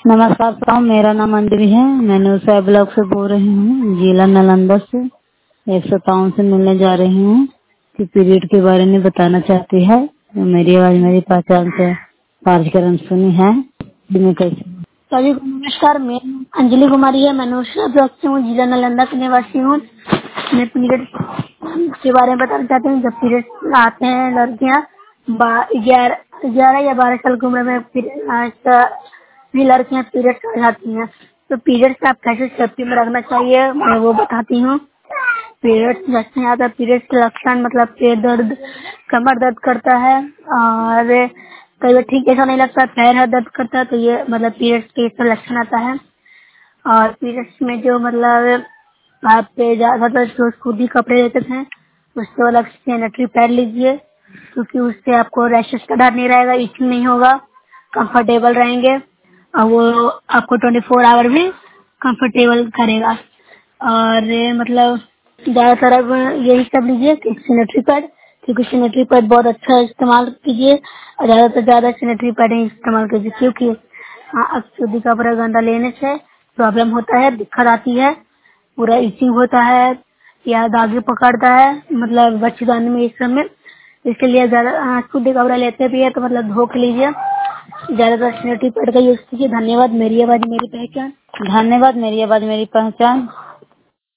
नमस्कार साहब, मेरा नाम अंजलि है। मैं न्यूज़ ब्लॉक से बोल रही हूँ, जिला नालंदा से। 157 से मिलने जा रही हूँ कि पीरियड के बारे में बताना चाहती है। तो मेरी आवाज मेरी पहचान से कार्यक्रम सुनी है। मैं कैसे सभी को नमस्कार। मैं अंजलि कुमारी है। मैं न्यूज़ ब्लॉक से हूँ, जिला नालंदा के निवासी हूँ। मैं पीरियड के बारे में बताना चाहती हूँ। जब पीरियड आते हैं लड़कियाँ 11 या 12 साल की उम्र में भी लड़कियाँ पीरियड आ जाती हैं। तो पीरियड से आप कैसे सेफ्टी में रखना चाहिए मैं वो बताती हूँ। पीरियड जैसे आता है, पीरियड के लक्षण मतलब पेट दर्द, कमर दर्द करता है और कई बार ठीक ऐसा नहीं लगता, पैर हाथ दर्द करता है, तो ये मतलब पीरियड्स के इसका लक्षण आता है। और पीरियड्स में जो मतलब आप पे ज्यादातर जो सूती कपड़े रहते थे उसको अलग से सैनिटरी पैड लीजिए, क्योंकि उससे आपको रैशेस का डर नहीं रहेगा, इचिंग नहीं होगा, कंफर्टेबल रहेंगे और वो आपको 24 आवर भी कंफर्टेबल करेगा। और मतलब ज्यादातर अब यही सब लीजिए कि सैनिटरी पैड, क्योंकि सैनिटरी पैड बहुत अच्छा इस्तेमाल कीजिए और ज्यादा से ज्यादा सैनिटरी पैड ही इस्तेमाल कीजिए, क्योंकि अशुद्धि कपड़ा गंदा लेने से प्रॉब्लम होता है, दिक्कत आती है, पूरा इचिंग होता है या दागी पकड़ता है, मतलब बच्चेदानी में इस समय। इसके लिए ज्यादा शुद्ध कपड़ा लेते भी है तो मतलब धो के लीजिए, ज्यादातर सैनिटरी पैड का यूज कीजिए। धन्यवाद। मेरी आवाज मेरी पहचान। धन्यवाद। मेरी आवाज मेरी पहचान।